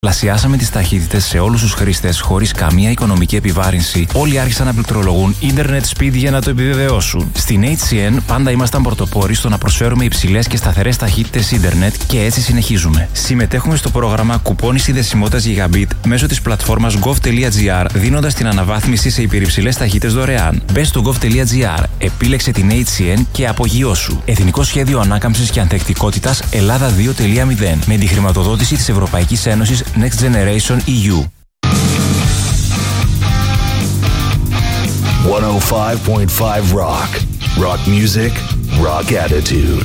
Πλασιάσαμε τις ταχύτητες σε όλους τους χρήστες χωρίς καμία οικονομική επιβάρυνση. Όλοι άρχισαν να πληκτρολογούν Internet Speed για να το επιβεβαιώσουν. Στην HCN πάντα ήμασταν πρωτοπόροι στο να προσφέρουμε υψηλές και σταθερές ταχύτητες Internet και έτσι συνεχίζουμε. Συμμετέχουμε στο πρόγραμμα κουπόνι συνδεσιμότητας Gigabit μέσω της πλατφόρμας gov.gr, δίνοντας την αναβάθμιση σε υπερυψηλές ταχύτητες δωρεάν. Μπες στο gov.gr, επίλεξε την HCN και απογειώσου. Εθνικό Σχέδιο Ανάκαμψης και Ανθεκτικότητας Ελλάδα 2.0 με τη χρηματοδότηση της Ευρωπαϊκής Ένωσης Next Generation EU. 105.5 Rock. Rock music, rock attitude.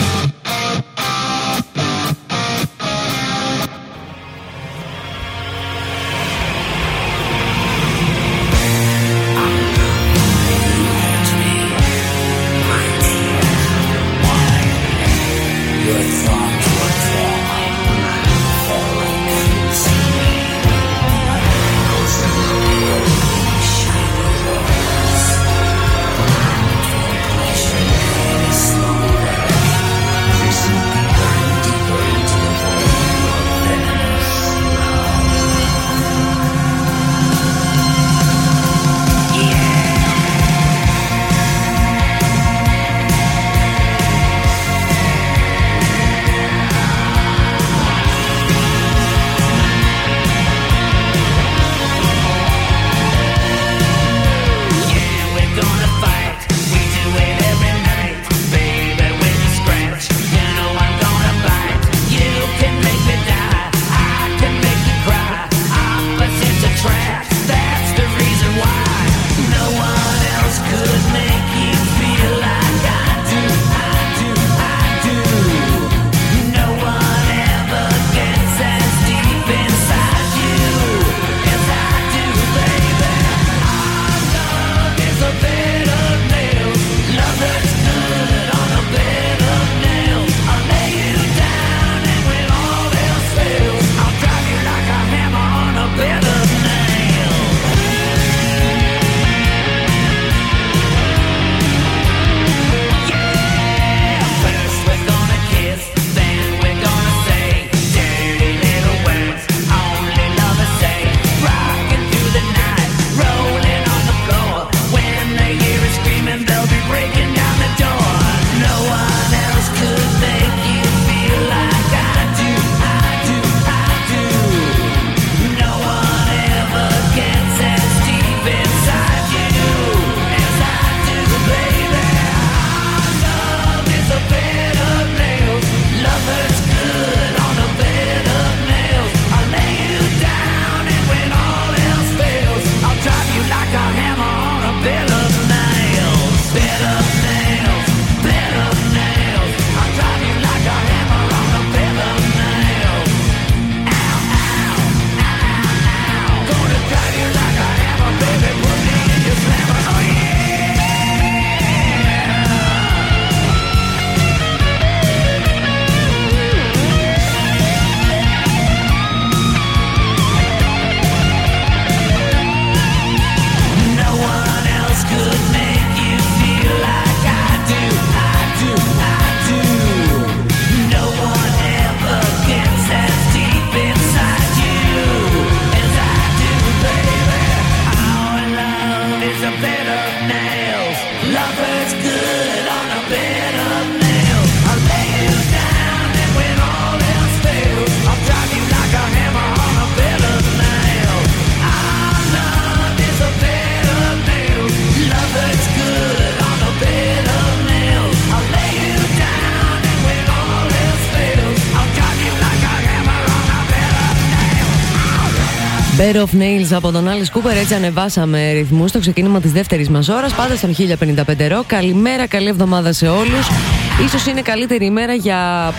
Bed of Nails από τον Alice Cooper. Έτσι ανεβάσαμε ρυθμούς στο ξεκίνημα της δεύτερης μας ώρας. Πάντα στον 1055 Rock. Καλημέρα, καλή εβδομάδα σε όλους. Ίσως είναι καλύτερη ημέρα για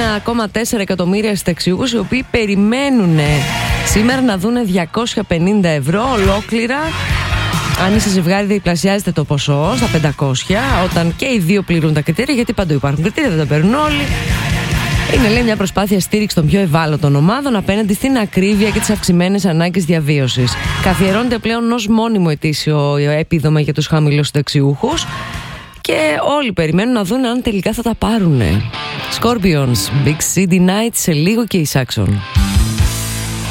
1,4 εκατομμύρια συνταξιούχους, οι οποίοι περιμένουν σήμερα να δούνε 250 ευρώ ολόκληρα. Αν είσαι ζευγάρι, διπλασιάζεται το ποσό στα 500, όταν και οι δύο πληρούν τα κριτήρια, γιατί παντού υπάρχουν κριτήρια, δεν τα παίρνουν όλοι. Είναι, λέει, μια προσπάθεια στήριξη των πιο ευάλωτων ομάδων απέναντι στην ακρίβεια και τις αυξημένες ανάγκες διαβίωσης. Καθιερώνεται πλέον ως μόνιμο ετήσιο επίδομα για τους χαμηλούς συνταξιούχους και όλοι περιμένουν να δουν αν τελικά θα τα πάρουνε. Scorpions, Big City Night, σε λίγο και η Saxon.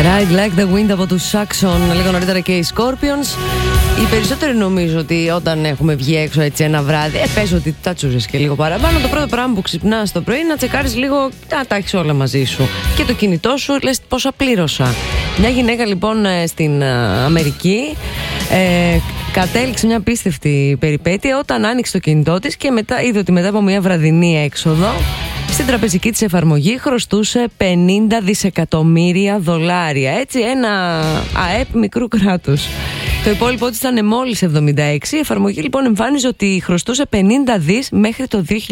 Ride Like the Wind από τους Saxon, λίγο νωρίτερα και οι Scorpions. Οι περισσότεροι νομίζω ότι όταν έχουμε βγει έξω έτσι ένα βράδυ, πες ότι τα τσούζεις και λίγο παραπάνω, το πρώτο πράγμα που ξυπνάς το πρωί να τσεκάρεις λίγο, να τα έχεις όλα μαζί σου. Και το κινητό σου, λες πόσα πλήρωσα. Μια γυναίκα λοιπόν στην Αμερική κατέληξε μια απίστευτη περιπέτεια όταν άνοιξε το κινητό της και μετά είδε ότι μετά από μια βραδινή έξοδο στην τραπεζική της εφαρμογή χρωστούσε 50 δισεκατομμύρια δολάρια. Έτσι, ένα ΑΕΠ μικρού κράτους. Το υπόλοιπό της ήταν μόλις 76. Η εφαρμογή λοιπόν εμφάνιζε ότι χρωστούσε 50 δις μέχρι το 2099.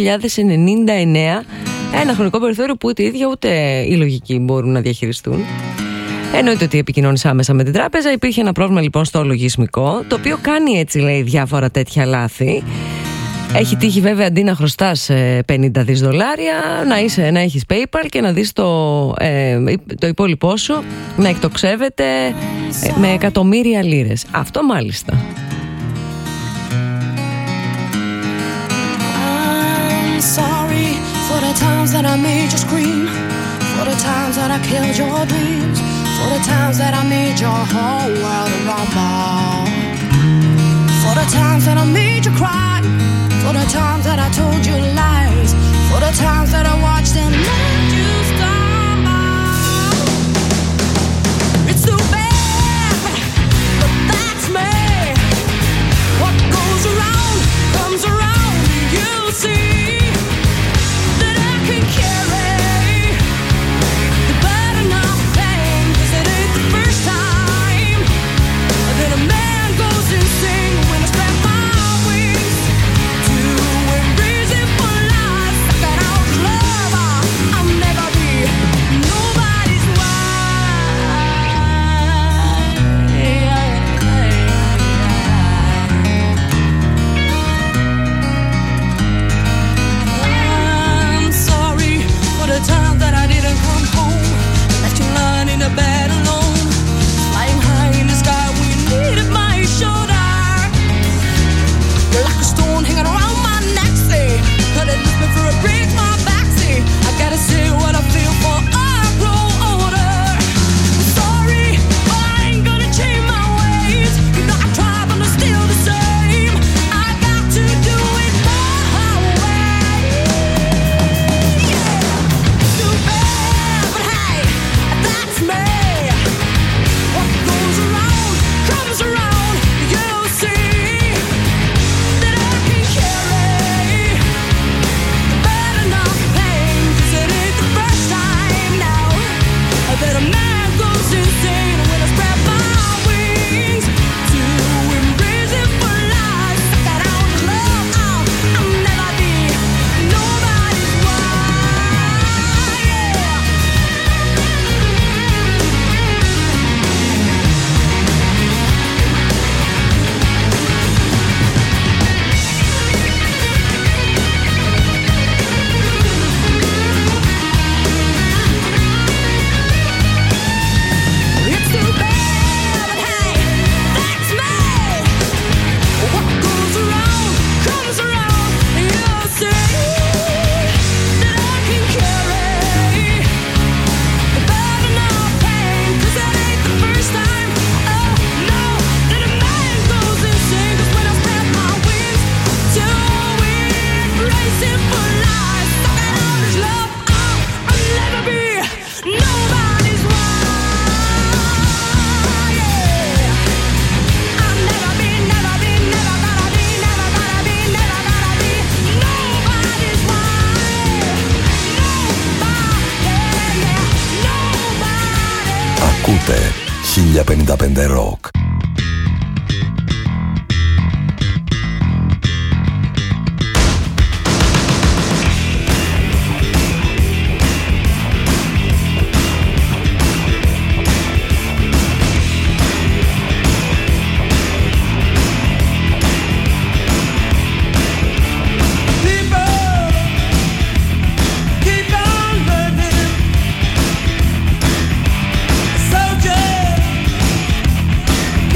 Ένα χρονικό περιθώριο που ούτε οι ίδιοι ούτε οι λογικοί μπορούν να διαχειριστούν. Εννοείται ότι επικοινώνησε άμεσα με την τράπεζα. Υπήρχε ένα πρόβλημα λοιπόν στο λογισμικό, το οποίο κάνει έτσι λέει διάφορα τέτοια λάθη. Έχει τύχει βέβαια αντί να χρωστάς 50 δις δολάρια να έχεις PayPal και να δεις το υπόλοιπό σου να εκτοξεύεται με εκατομμύρια λίρες. Αυτό μάλιστα. I'm sorry for the times that I made you scream, for the times that I killed your dreams, for the times that I made your whole world rumble, for the times that I made you cry, for the times that I told you lies, for the times that I watched and let you stumble. It's too bad, but that's me. What goes around comes around. You see that I can carry the burden of pain, 'cause it ain't the first time that a man goes insane when I spread my wings. I'll never be nobody's I'm sorry for the time that I didn't come home, left you lying in the bed alone, flying high in the sky when you needed my shoulder. You're like a stone hanging around my neck, say, but it left me for a break, my backseat. I gotta say what I feel for I grow older. I'm sorry, but I ain't gonna change my ways. You know I try, but I'm still the same. I got to do it my way. Yeah, too bad, but hey, that's me. What goes around comes around. You see that I can carry the burden of pain, 'cause it ain't the first time now that a man goes insane when I spread my wings to embrace it for life. That out of love, I'll never be nobody's wife. Yeah. It's too bad, but hey, that's me. What goes around comes around. You'll see that I can carry the burden of pain, 'cause it ain't the first time, oh no, that a man goes insane. 'Cause when I spread my wings to embrace it for life, sucking on his love, I'll never be nobody's wife. Yeah. I'll never be, never be, never gonna be, never gonna be, never gonna be nobody's wife. Nobody, yeah, nobody. Ακούτε 1055 Rock. Soldier,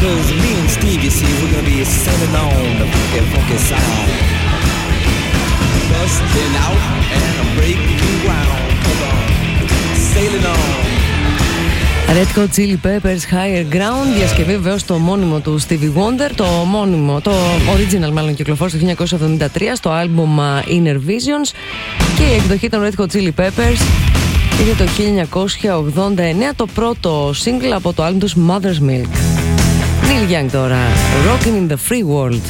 Cause me and Steve, you see, we're gonna be sailing on the funky side. Busting out and I'm breaking ground. Come on, sailing on. Red Hot Chili Peppers, Higher Ground, διασκευή βεβαίως το μόνιμο του Stevie Wonder, το original μάλλον κυκλοφόρησε το 1973 στο άλμπουμ Inner Visions, και η εκδοχή των Red Hot Chili Peppers είναι το 1989, το πρώτο single από το άλμπουμ τους Mother's Milk. Neil Young τώρα, Rockin' in the Free World.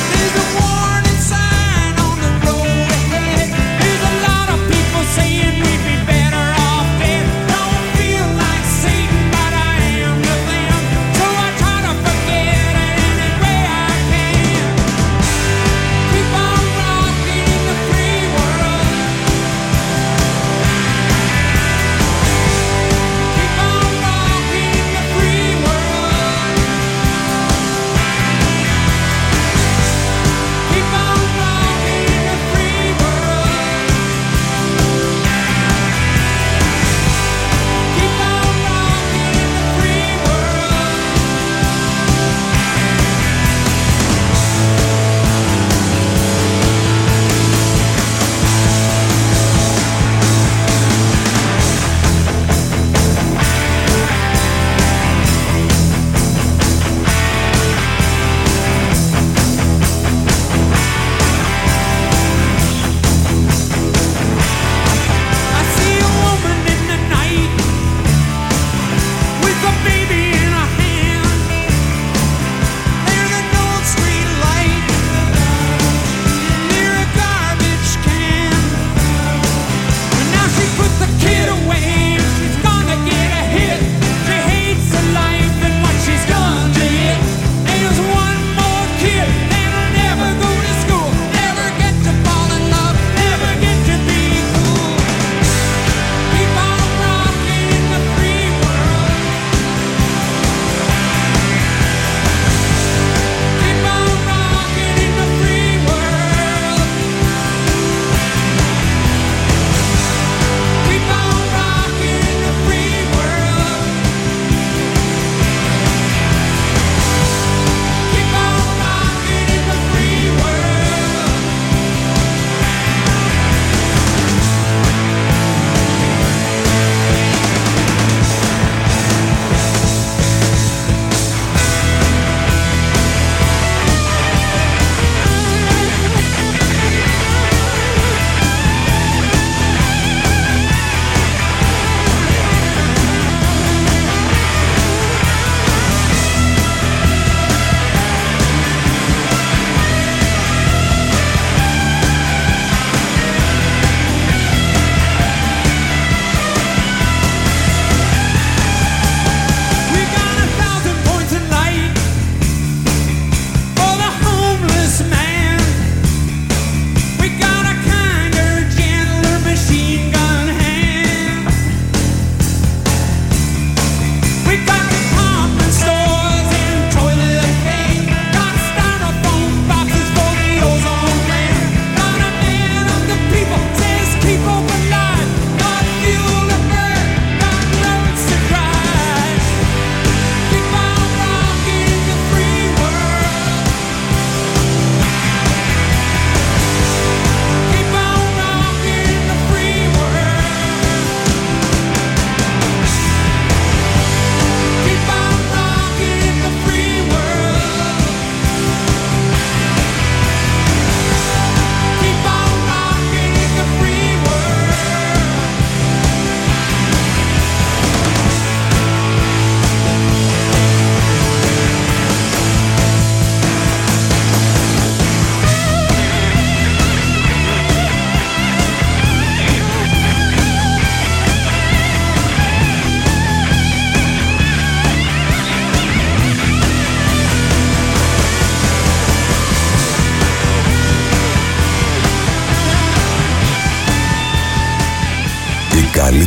Saying we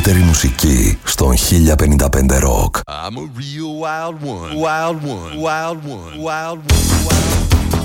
καλύτερη μουσική στον 1055 Rock. I'm a real wild one, wild one, wild one, wild one, wild one.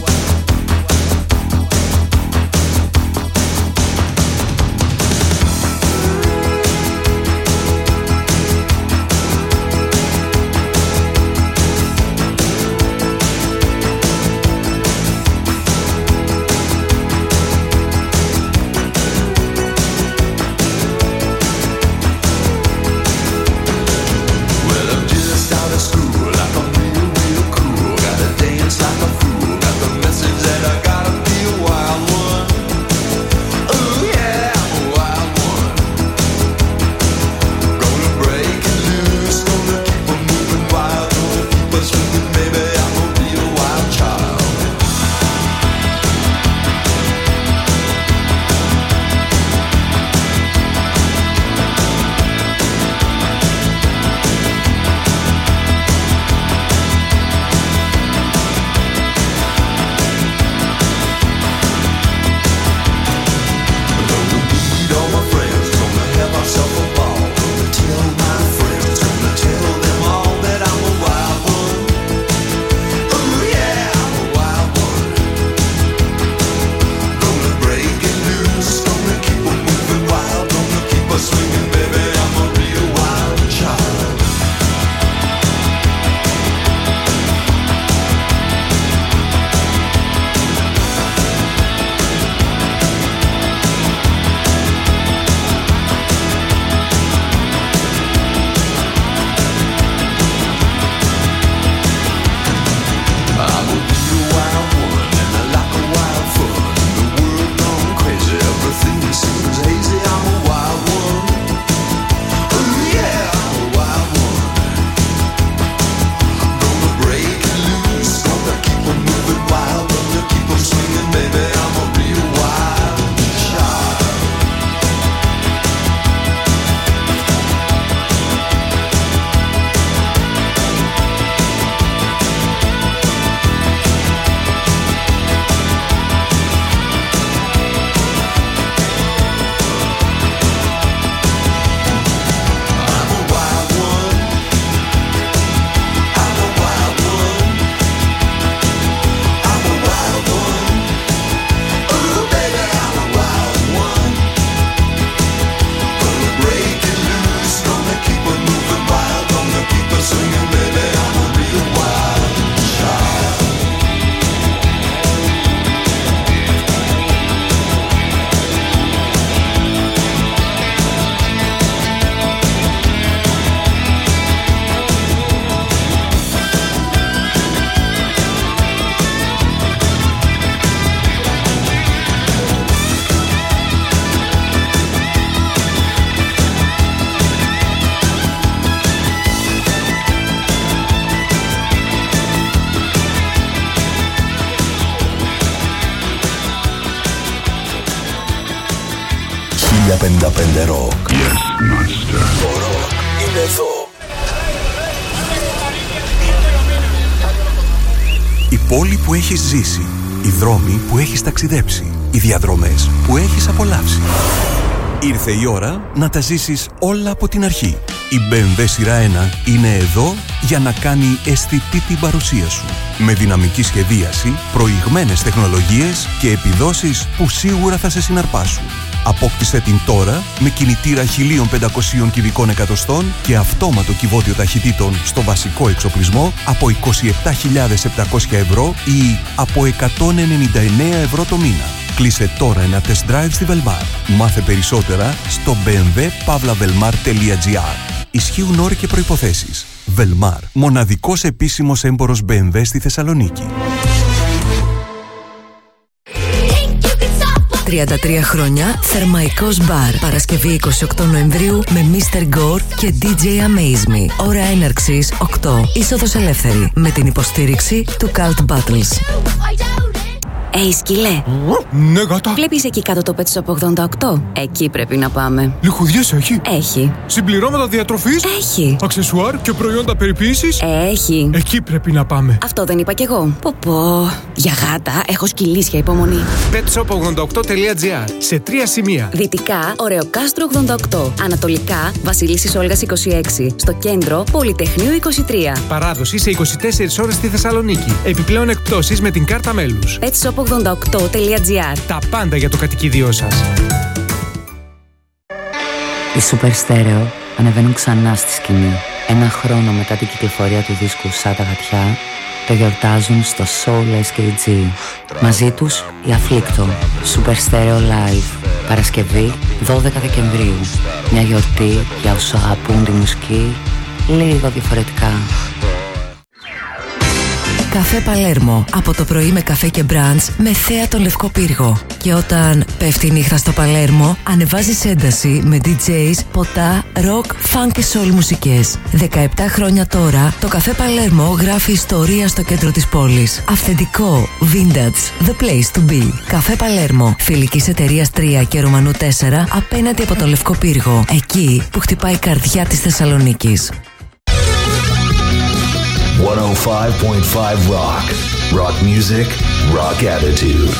Rock. Yes, master. Το rock είναι εδώ. Η πόλη που έχεις ζήσει, οι δρόμοι που έχεις ταξιδέψει, οι διαδρομές που έχεις απολαύσει. Ήρθε η ώρα να τα ζήσεις όλα από την αρχή. Η BMW σειρά 1 είναι εδώ για να κάνει αισθητή την παρουσία σου. Με δυναμική σχεδίαση, προηγμένες τεχνολογίες και επιδόσεις που σίγουρα θα σε συναρπάσουν. Απόκτησε την τώρα με κινητήρα 1500 κυβικών εκατοστών και αυτόματο κυβότιο ταχυτήτων στο βασικό εξοπλισμό από 27.700 ευρώ ή από 199 ευρώ το μήνα. Κλείσε τώρα ένα test drive στη Velmar. Μάθε περισσότερα στο bmw.velmar.gr. Ισχύουν όροι και προϋποθέσεις. Velmar, μοναδικός επίσημος έμπορος BMW στη Θεσσαλονίκη. 33 χρόνια, Θερμαϊκός Μπαρ. Παρασκευή 28 Νοεμβρίου με Mr. Gore και DJ Amaze Me. Ώρα έναρξης 8. Είσοδος ελεύθερη με την υποστήριξη του Cult Battles. Σκυλέ. Ναι, γάτα. Βλέπεις εκεί κάτω το Pet Shop 88? Εκεί πρέπει να πάμε. Λιχουδιές έχει. Έχει. Συμπληρώματα διατροφής. Έχει. Αξεσουάρ και προϊόντα περιποίησης. Έχει. Εκεί πρέπει να πάμε. Αυτό δεν είπα κι εγώ. Πω. Για γάτα έχω σκυλίσια υπομονή. petshop88.gr. Σε 3 σημεία. Δυτικά, Ωρεοκάστρο 88. Ανατολικά, Βασιλίσσης Όλγας 26. Στο κέντρο, Πολυτεχνείου 23. Παράδοση σε 24 ώρες στη Θεσσαλονίκη. Επιπλέον εκπτώσεις με την κάρτα μέλους. petshop88.gr. Τα πάντα για το κατοικίδιό σας. Οι Super Stereo ανεβαίνουν ξανά στη σκηνή. Ένα χρόνο μετά την κυκλοφορία του δίσκου «Σαν τα γατιά», το γιορτάζουν στο Soul SKG. Μαζί τους η Afflicto, Super Stereo Live. Παρασκευή 12 Δεκεμβρίου. Μια γιορτή για όσους αγαπούν τη μουσική λίγο διαφορετικά. Καφέ Παλέρμο. Από το πρωί με καφέ και μπραντς με θέα τον Λευκό Πύργο. Και όταν πέφτει η νύχτα στο Παλέρμο, ανεβάζεις ένταση με DJs, ποτά, rock, funk και soul μουσικές. 17 χρόνια τώρα, το Καφέ Παλέρμο γράφει ιστορία στο κέντρο της πόλης. Αυθεντικό, vintage, the place to be. Καφέ Παλέρμο, φιλικής εταιρείας 3 και Ρουμανού 4, απέναντι από το Λευκό Πύργο. Εκεί που χτυπάει η καρδιά της Θεσσαλονίκης. 105.5 Rock. Rock music, rock attitude.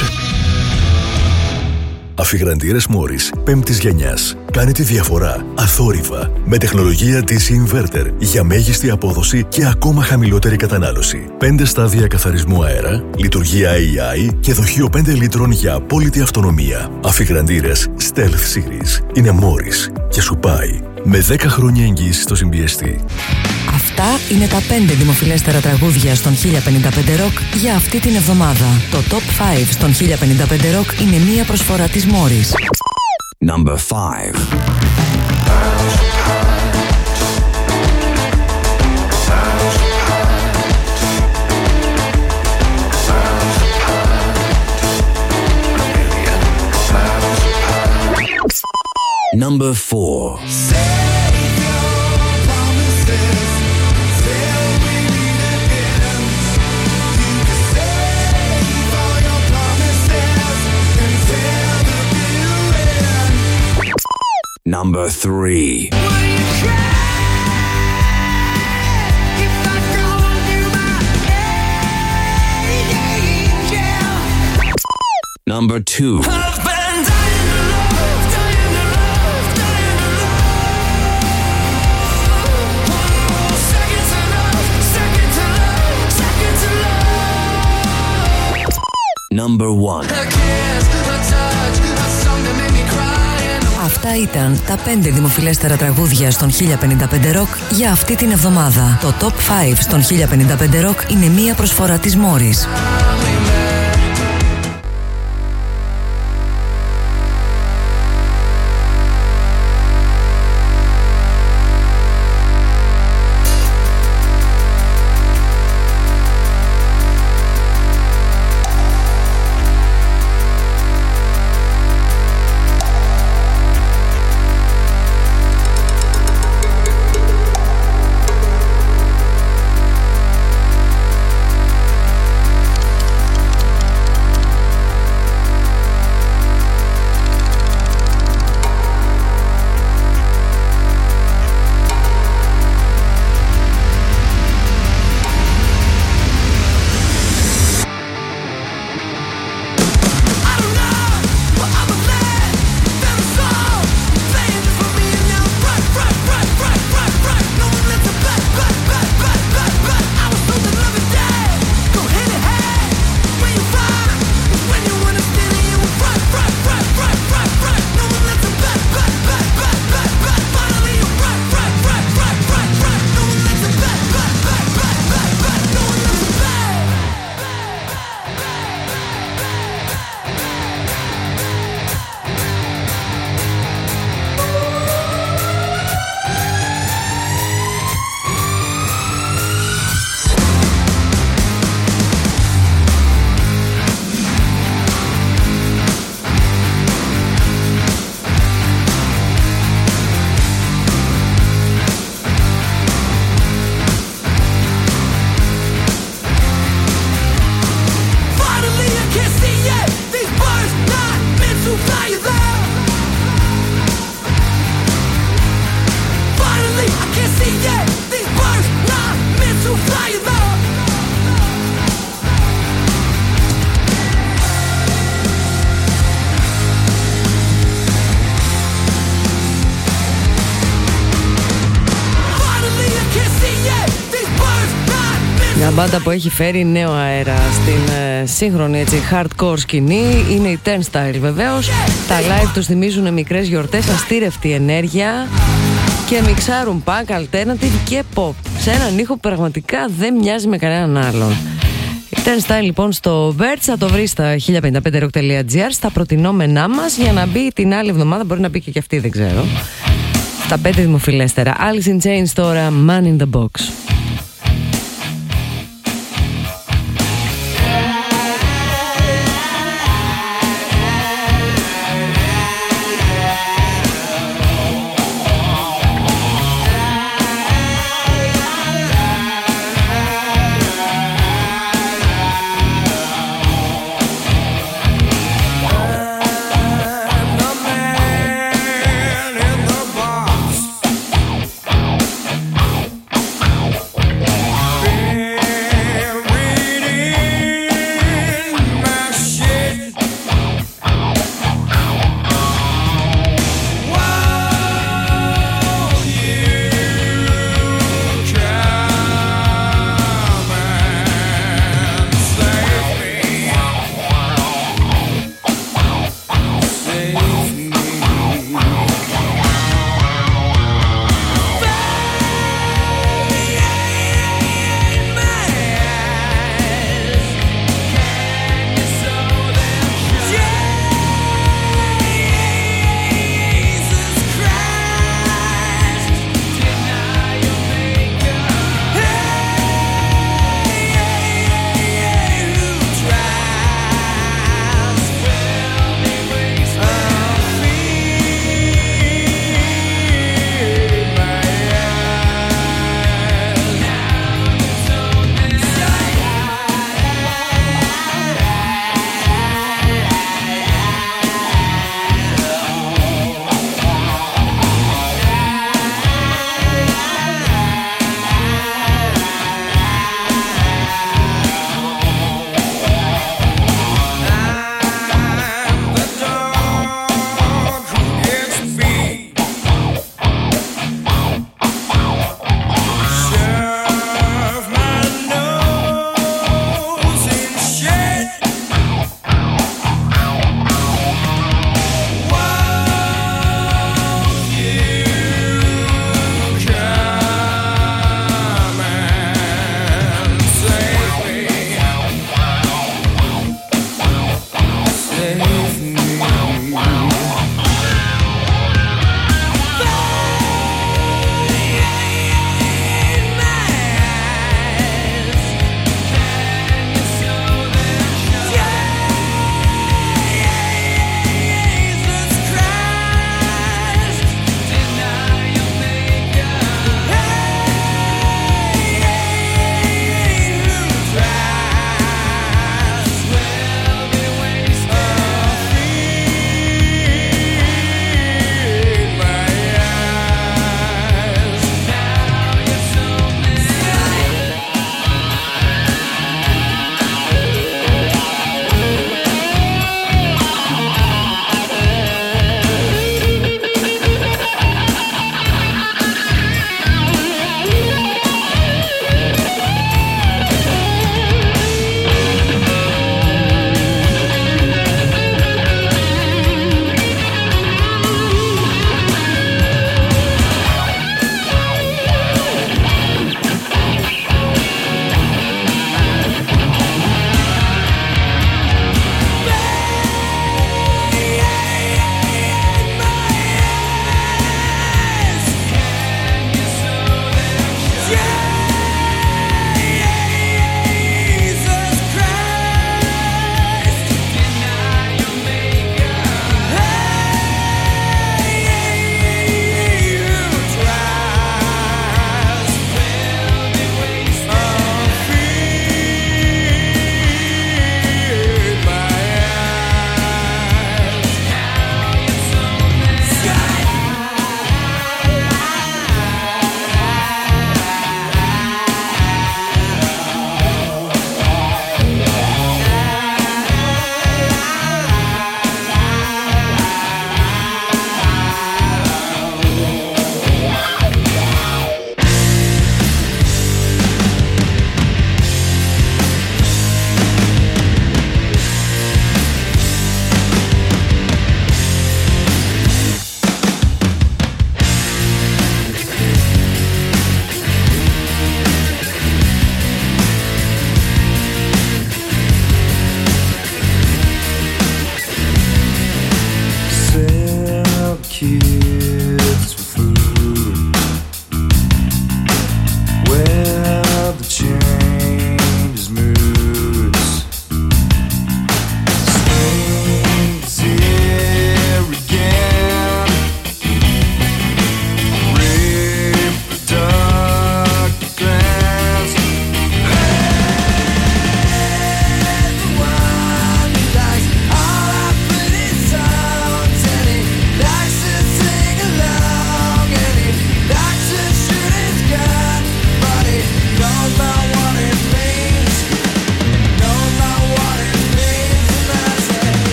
Αφιγραντήρες Μόρις 5ης γενιάς. Κάνε τη διαφορά αθόρυβα με τεχνολογία DC Inverter για μέγιστη απόδοση και ακόμα χαμηλότερη κατανάλωση. 5 στάδια καθαρισμού αέρα, λειτουργία AI και δοχείο 5 λίτρων για απόλυτη αυτονομία. Αφιγραντήρες Stealth Series. Είναι Μόρις και σου πάει. Με 10 χρόνια εγγύηση στο συμπιεστή. Αυτά είναι τα 5 δημοφιλέστερα τραγούδια στον 1055 Rock για αυτή την εβδομάδα. Το Top 5 στον 1055 Rock είναι μία προσφορά της Morris. Number 5. Number 4. Number 3. Number 2. Number 1. Αυτά ήταν τα 5 δημοφιλέστερα τραγούδια στον 1055 Rock για αυτή την εβδομάδα. Το Top 5 στον 1055 Rock είναι μία προσφορά της Morris. Μπάντα που έχει φέρει νέο αέρα στην σύγχρονη έτσι, hardcore σκηνή είναι η Turnstile βεβαίως. Τα live τους θυμίζουν μικρές γιορτές, αστήρευτη ενέργεια και μιξάρουν punk, alternative και pop σε έναν ήχο που πραγματικά δεν μοιάζει με κανέναν άλλον. Η Turnstile λοιπόν στο Birds θα το βρει στα 1055rock.gr στα προτινόμενά μας για να μπει την άλλη εβδομάδα, μπορεί να μπει και αυτή δεν ξέρω. Τα 5 δημοφιλέστερα. Alice in Chains τώρα, Man in the Box.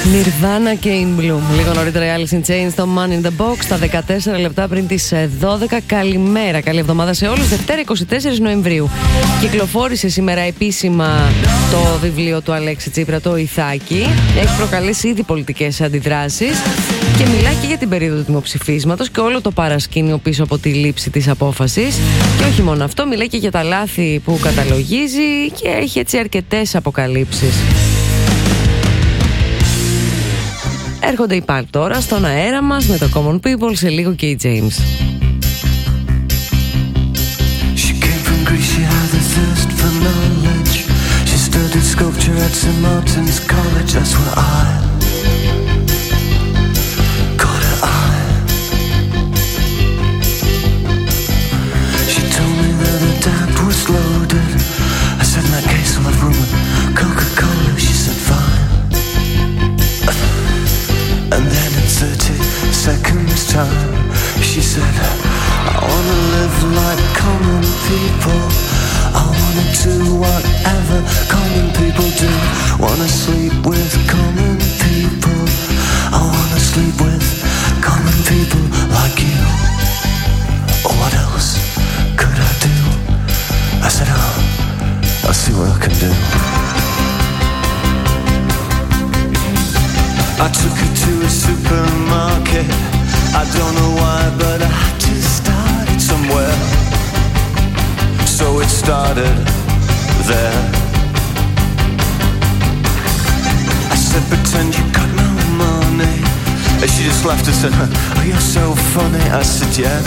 Nirvana και In Bloom. Λίγο νωρίτερα η Alice in Chains στο Man in the Box. Στα 14 λεπτά πριν τις 12. Καλημέρα, καλή εβδομάδα σε όλους. Δευτέρα 24 Νοεμβρίου. Κυκλοφόρησε σήμερα επίσημα το βιβλίο του Αλέξη Τσίπρα, το Ιθάκι. Έχει προκαλέσει ήδη πολιτικές αντιδράσεις και μιλάει και για την περίοδο του δημοψηφίσματος και όλο το παρασκήνιο πίσω από τη λήψη της απόφασης. Και όχι μόνο αυτό, μιλάει και για τα λάθη που καταλογίζει και έχει έτσι αρκετές αποκαλύψεις. Έρχονται οι Pulp τώρα στον αέρα μας με το Common People, σε λίγο και η James. She came from Greece, she had a thirst for knowledge. She studied sculpture at St. Martin's College, that's where I caught her eye. She told me that her dad was loaded. I said, in that case I'll have rum and Coca-Cola. She said, fine. And then in 30 seconds time she said, I wanna live like common people. I wanna do whatever common people do. Wanna sleep with common people. I wanna sleep with common people like you. Oh, what else could I do? I said, oh, I'll see what I can do. I took her to a supermarket. I don't know why, but I had to start it somewhere. So it started there. I said, pretend you got no money. And she just laughed and said, oh, you're so funny. I said, yeah.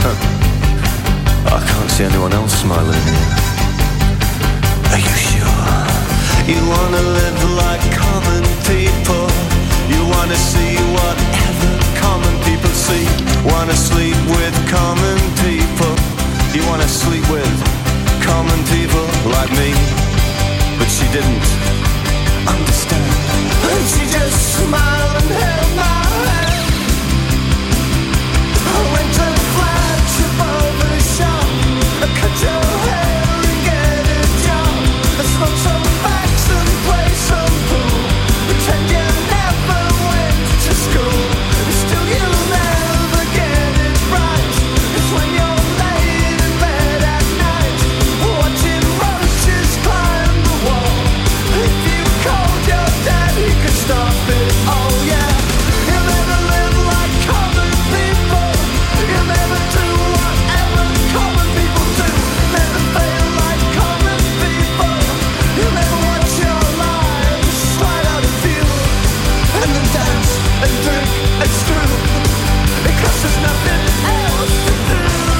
I can't see anyone else smiling here. Are you sure? You wanna live like common people. You wanna see whatever common people see. Wanna sleep with common people. You wanna sleep with common people like me. But she didn't understand. And she just smiled and held my hand. I went to flash above the shop. I cut your hair and get a job. I smoke some facts and play some pool. Pretend you never went to school. Still you'll never get it right. It's when you're laid in bed at night, watching roaches climb the wall. If you called your dad, he could stop it. Oh yeah. You'll never live like common people. You'll never do whatever common people do. Never fail like common people. You'll never watch your lives slide out of view. And then dance and drink and screw, because there's nothing else to do.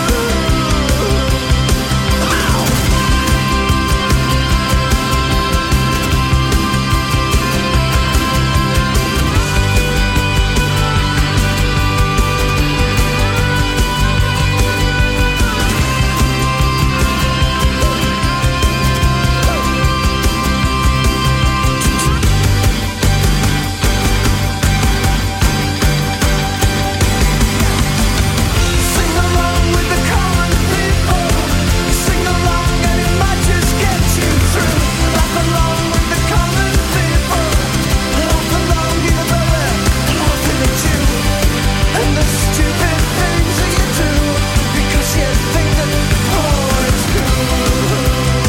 Sing along with the common people. Sing along and it might just get you through. Laugh along with the common people. Laugh along even though they're laughing at you. And the stupid things that you do, because you think that, oh, it's cool.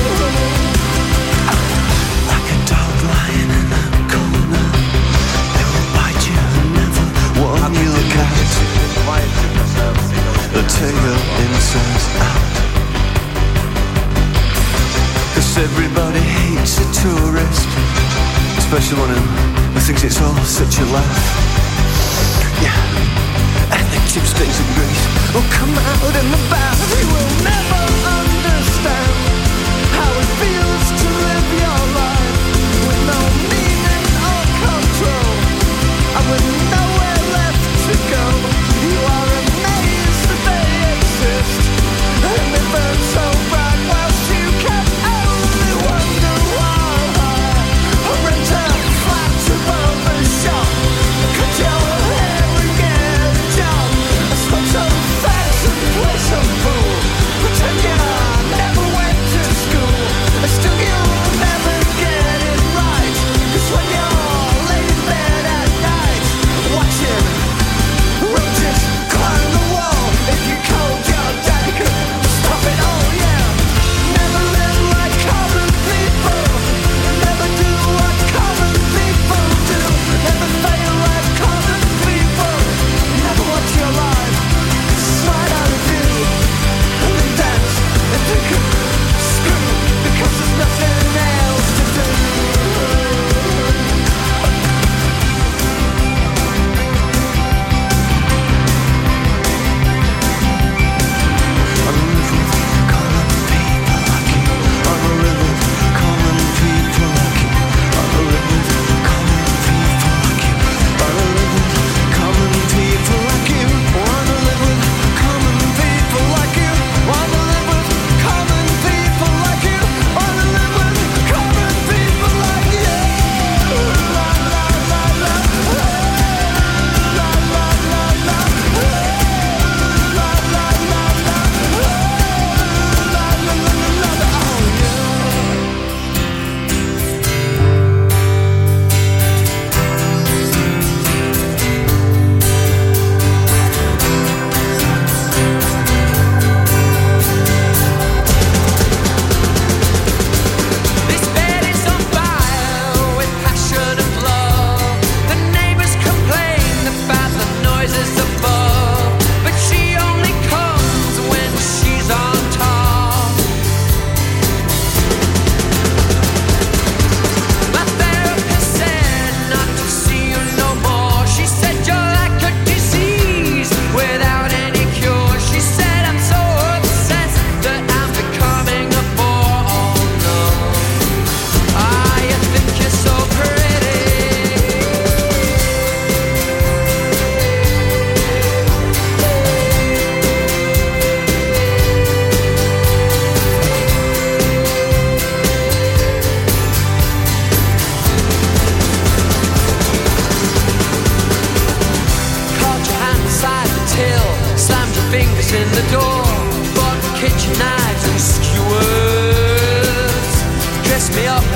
Like a dog lying in a corner, they will bite you and never warn you look out. They'll tear your insides out. 'Cause everybody hates a tourist, especially one who thinks it's all such a laugh. Yeah, and the chipsticks of Greece will come out in the bath. You will never understand how it feels to live your life with no meaning or control, and with nowhere left to go. You are amazed that they exist, and they burn so bright whilst you can only wonder why. I rent a flat above the shop, cut your hair and get a job. I smoke some facts and play some pool. Pretend you're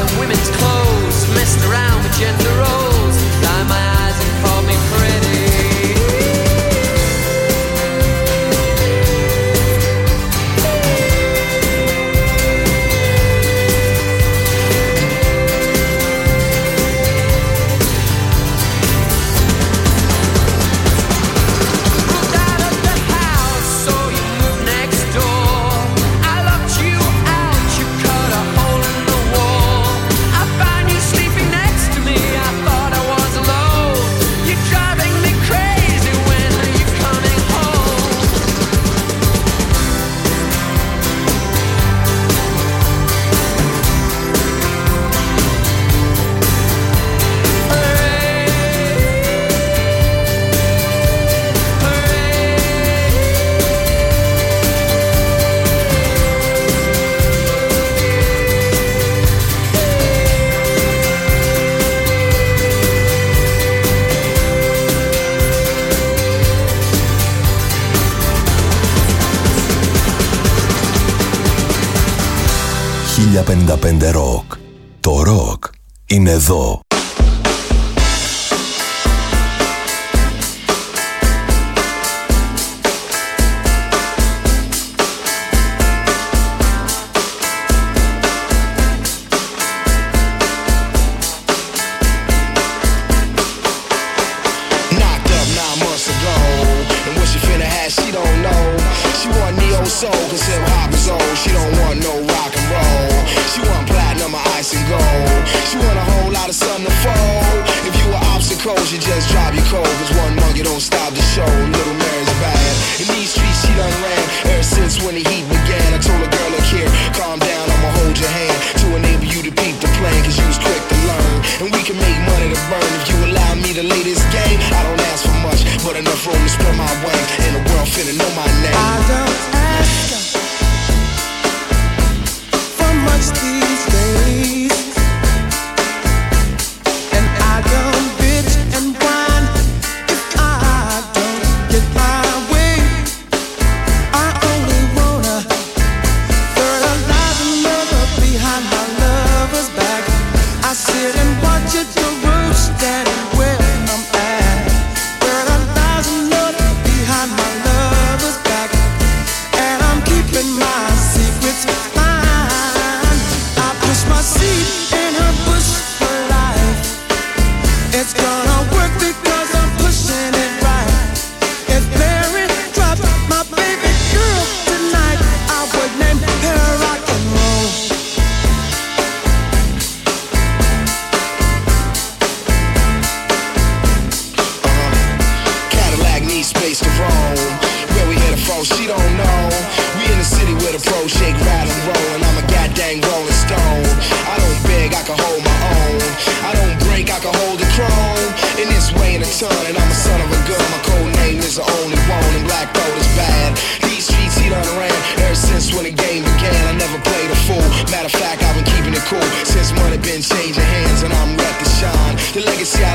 of women's clothes, messed around with gender roles, blind my eyes and called me pretty. Rock. Το ροκ είναι εδώ. You just drop your cold, cause one monkey don't stop the show. Little Mary's bad. In these streets she done ran ever since when the heat began. I told a girl, look here, calm down, I'ma hold your hand to enable you to peep the plan, cause you was quick to learn. And we can make money to burn if you allow me to lay this game. I don't ask for much, but enough room to spread my wings, and the world finna know my name. I don't ask for much these days, and I don't bitch and whine if I don't get my way. I only wanna fertilize another behind my lover's back. I sit and watch it the roof standing where I'm at. Fertilize another behind my lover's back, and I'm keeping my secrets mine. I push my seed in her bush for life. It's gonna work because I'm pushing it right. If Mary dropped my baby girl tonight, I would name her rock and roll. Cadillac needs space to roam. Where we headed for, she don't know. We in the city where the pros shake, rattle, and roll, and I'm a goddamn rolling stone. I don't beg, I can hold my own. I don't break, I can hold the chrome. In this way in a ton, and I'm a son of a gun. My code name is the only one, and black gold is bad. These streets he done ran ever since when the game began. I never played a fool. Matter of fact, I've been keeping it cool since money been changing